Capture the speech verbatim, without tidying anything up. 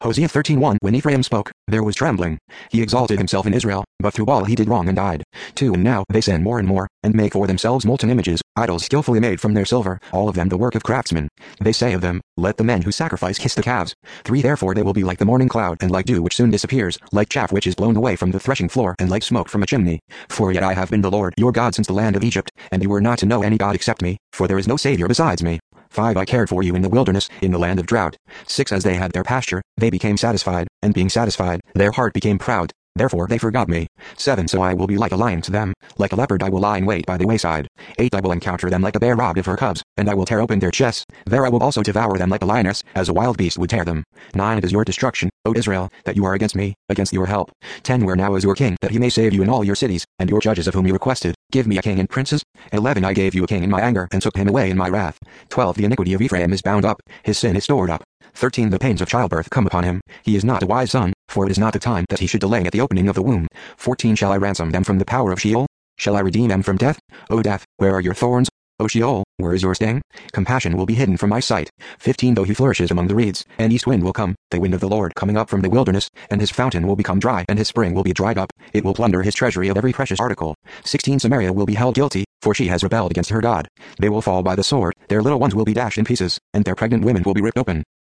Hosea thirteen one When Ephraim spoke, there was trembling. He exalted himself in Israel, but through all he did wrong and died. two And now they sin more and more, and make for themselves molten images, idols skillfully made from their silver, all of them the work of craftsmen. They say of them, let the men who sacrifice kiss the calves. three Therefore they will be like the morning cloud, and like dew which soon disappears, like chaff which is blown away from the threshing floor, and like smoke from a chimney. For yet I have been the Lord your God since the land of Egypt, and you were not to know any God except me, for there is no Savior besides me. five I cared for you in the wilderness, in the land of drought. six As they had their pasture, they became satisfied, and being satisfied, their heart became proud. Therefore they forgot me. seven So I will be like a lion to them, like a leopard I will lie in wait by the wayside. eight I will encounter them like a bear robbed of her cubs, and I will tear open their chests. There I will also devour them like a lioness, as a wild beast would tear them. nine It is your destruction, O Israel, that you are against me, against your help. ten Where now is your king, that he may save you in all your cities, and your judges of whom you requested, give me a king and princes? eleven I gave you a king in my anger, and took him away in my wrath. twelve The iniquity of Ephraim is bound up, his sin is stored up. thirteen The pains of childbirth come upon him, he is not a wise son, for it is not the time that he should delay at the opening of the womb. fourteen Shall I ransom them from the power of Sheol? Shall I redeem them from death? O death, where are your thorns? O Sheol, where is your sting? Compassion will be hidden from my sight. fifteen Though he flourishes among the reeds, an east wind will come, the wind of the Lord coming up from the wilderness, and his fountain will become dry, and his spring will be dried up. It will plunder his treasury of every precious article. sixteen Samaria will be held guilty, for she has rebelled against her God. They will fall by the sword, their little ones will be dashed in pieces, and their pregnant women will be ripped open.